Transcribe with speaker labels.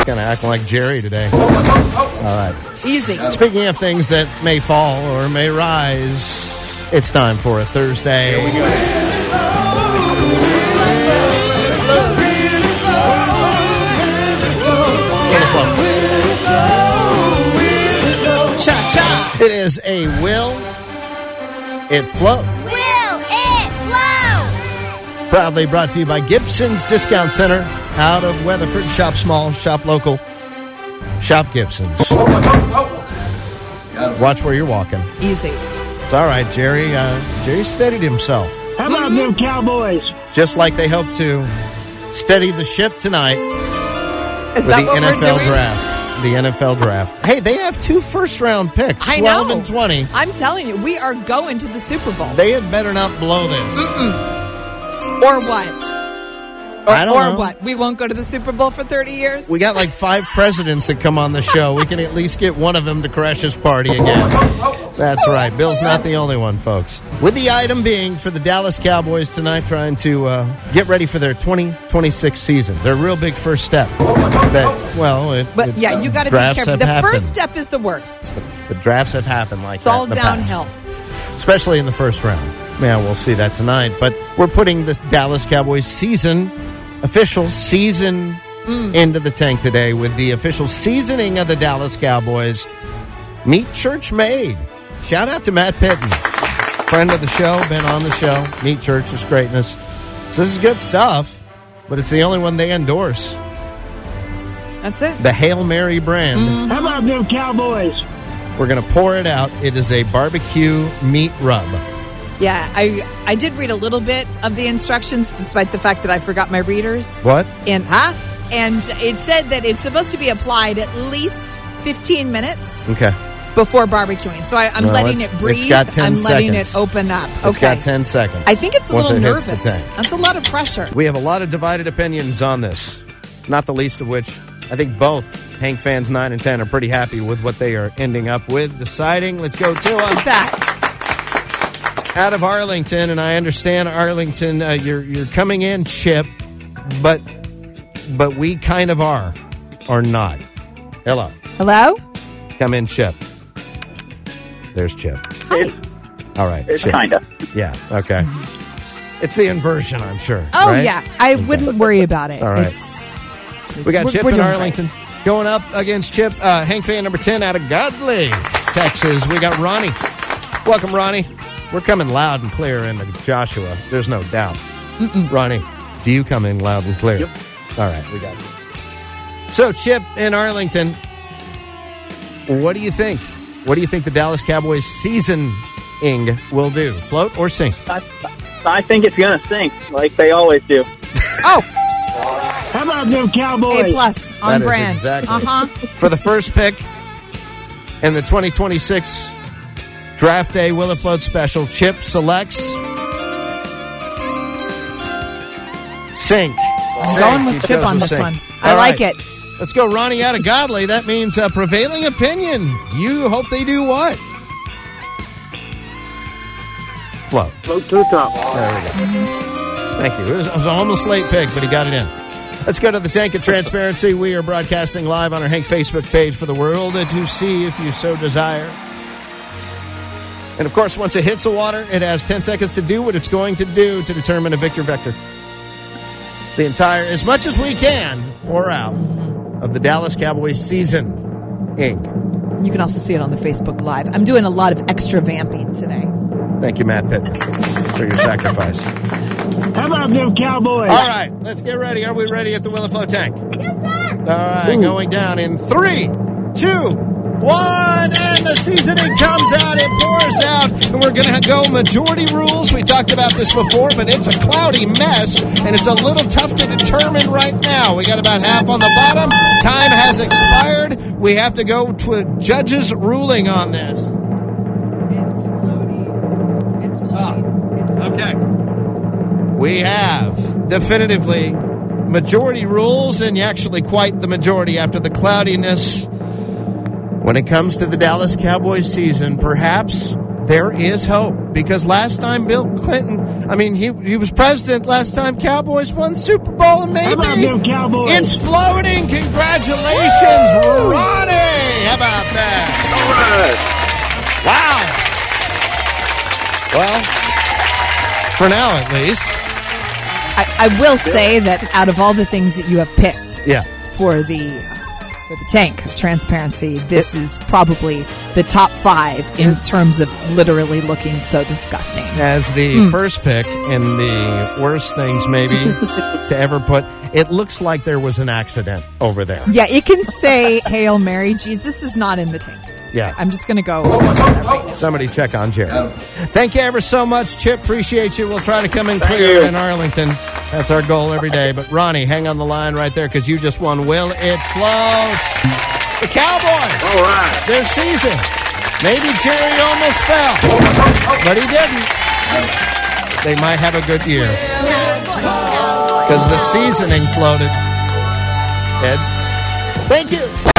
Speaker 1: Kind of acting like Jerry today. All right.
Speaker 2: Easy.
Speaker 1: Speaking of things that may fall or may rise, it's time for a Thursday. Here we go.
Speaker 2: Cha-cha.
Speaker 1: It is a Will It Flow.
Speaker 3: Will it flow?
Speaker 1: Proudly brought to you by Gibson's Discount Center out of Weatherford. Shop small, shop local, shop Gibson's. Watch where you're walking.
Speaker 2: Easy.
Speaker 1: It's all right, Jerry. Jerry steadied himself.
Speaker 4: How about them Cowboys?
Speaker 1: Just like they hope to steady the ship tonight
Speaker 2: Is
Speaker 1: with
Speaker 2: that
Speaker 1: the
Speaker 2: what
Speaker 1: NFL
Speaker 2: we're doing?
Speaker 1: draft. The NFL draft. Hey, they have 2 first-round picks,
Speaker 2: I
Speaker 1: 12
Speaker 2: know.
Speaker 1: and 20.
Speaker 2: I'm telling you, we are going to the Super Bowl.
Speaker 1: They had better not blow this.
Speaker 2: Or what?
Speaker 1: I don't know.
Speaker 2: Or what? We won't go to the Super Bowl for 30 years?
Speaker 1: We got like 5 presidents that come on the show. We can at least get one of them to crash his party again. That's right. Bill's not the only one, folks. With the item being for the Dallas Cowboys tonight, trying to get ready for their 2026 season. Their real big first step.
Speaker 2: You got to be careful. The first step is the worst.
Speaker 1: The drafts have happened like
Speaker 2: It's
Speaker 1: that.
Speaker 2: all
Speaker 1: in the
Speaker 2: downhill.
Speaker 1: past. Especially in the first round. Yeah, we'll see that tonight. But we're putting the Dallas Cowboys official season into the tank today with the official seasoning of the Dallas Cowboys. Meat Church Made. Shout out to Matt Pitton. Friend of the show, been on the show. Meat Church is greatness. So this is good stuff, but it's the only one they endorse.
Speaker 2: That's it.
Speaker 1: The Hail Mary brand.
Speaker 4: How about them Cowboys?
Speaker 1: We're going to pour it out. It is a barbecue meat rub.
Speaker 2: Yeah, I did read a little bit of the instructions, despite the fact that I forgot my readers.
Speaker 1: What?
Speaker 2: And it said that it's supposed to be applied at least 15 minutes
Speaker 1: Okay.
Speaker 2: before barbecuing. So I'm letting it breathe.
Speaker 1: It's got 10
Speaker 2: I'm letting
Speaker 1: seconds.
Speaker 2: it open up.
Speaker 1: It's got 10 seconds.
Speaker 2: I think it's a
Speaker 1: once
Speaker 2: little
Speaker 1: it hits the
Speaker 2: nervous.
Speaker 1: tank.
Speaker 2: That's a lot of pressure.
Speaker 1: We have a lot of divided opinions on this, not the least of which I think both Hank fans 9 and 10 are pretty happy with what they are ending up with. Deciding, let's go to
Speaker 2: That.
Speaker 1: out of Arlington, and I understand Arlington, you're coming in, Chip, but we kind of are or not. Hello.
Speaker 2: Hello?
Speaker 1: Come in, Chip. There's Chip. All right.
Speaker 5: It's
Speaker 1: Chip.
Speaker 5: kind of.
Speaker 1: Yeah, okay. It's the inversion, I'm sure.
Speaker 2: Oh,
Speaker 1: right?
Speaker 2: yeah. I wouldn't worry about it.
Speaker 1: All right. We got Chip
Speaker 2: we're
Speaker 1: in
Speaker 2: doing
Speaker 1: Arlington. Going up against Chip, Hank fan number 10 out of Godley, Texas. We got Ronnie. Welcome, Ronnie. We're coming loud and clear into Joshua. There's no doubt. Ronnie, do you come in loud and clear?
Speaker 5: Yep.
Speaker 1: All right, we got you. So, Chip in Arlington, what do you think? What do you think the Dallas Cowboys seasoning will do? Float or sink?
Speaker 5: I think it's going to sink, like they always do.
Speaker 2: Oh,
Speaker 4: How about them Cowboys?
Speaker 2: A+ on
Speaker 1: That is
Speaker 2: brand.
Speaker 1: exactly. For the first pick in the 2026 Draft Day Will It Float Special, Chip selects sink.
Speaker 2: I'm going with Chip on this one. I like it.
Speaker 1: Let's go Ronnie out of Godley. That means a prevailing opinion. You hope they do what? Float.
Speaker 5: Float to the top.
Speaker 1: There we go. Thank you. It was an almost late pick, but he got it in. Let's go to the Tank of Transparency. We are broadcasting live on our Hank Facebook page for the world to see if you so desire. And, of course, once it hits the water, it has 10 seconds to do what it's going to do to determine a victor vector. The entire, as much as we can, pour out of the Dallas Cowboys season ink.
Speaker 2: You can also see it on the Facebook Live. I'm doing a lot of extra vamping today.
Speaker 1: Thank you, Matt Pittman, for your sacrifice.
Speaker 4: How about them Cowboys?
Speaker 1: All right, let's get ready. Are we ready at the Will It Flow tank?
Speaker 3: Yes, sir.
Speaker 1: All right, going down in 3, 2, 1, and the seasoning comes out. It pours out, and we're going to go majority rules. We talked about this before, but it's a cloudy mess, and it's a little tough to determine right now. We got about half on the bottom. Time has expired. We have to go to a judge's ruling on this.
Speaker 2: It's floaty. It's floaty. It's floaty.
Speaker 1: Okay. We have definitively majority rules, and actually quite the majority after the cloudiness. When it comes to the Dallas Cowboys season, perhaps there is hope. Because last time Bill Clinton, he was president last time Cowboys won Super Bowl, and maybe
Speaker 4: How about them Cowboys?
Speaker 1: it's floating. Congratulations.
Speaker 5: was.
Speaker 1: Wow. Well, for now at least.
Speaker 2: I will say that out of all the things that you have picked
Speaker 1: Yeah.
Speaker 2: for the tank of transparency, this is probably the top 5 in terms of literally looking so disgusting.
Speaker 1: As the first pick in the worst things maybe to ever put, it looks like there was an accident over there.
Speaker 2: Yeah, it can say Hail Mary. Jesus is not in the tank.
Speaker 1: Yeah.
Speaker 2: I'm just going to go against that right now.
Speaker 1: Somebody check on Jared. Thank you ever so much, Chip. Appreciate you. We'll try to come in clear in Arlington. That's our goal every day. But Ronnie, hang on the line right there because you just won Will It Float. The Cowboys.
Speaker 5: All right.
Speaker 1: Their season. Maybe Jerry almost fell, but he didn't. They might have a good year because the seasoning floated. Ed, thank you.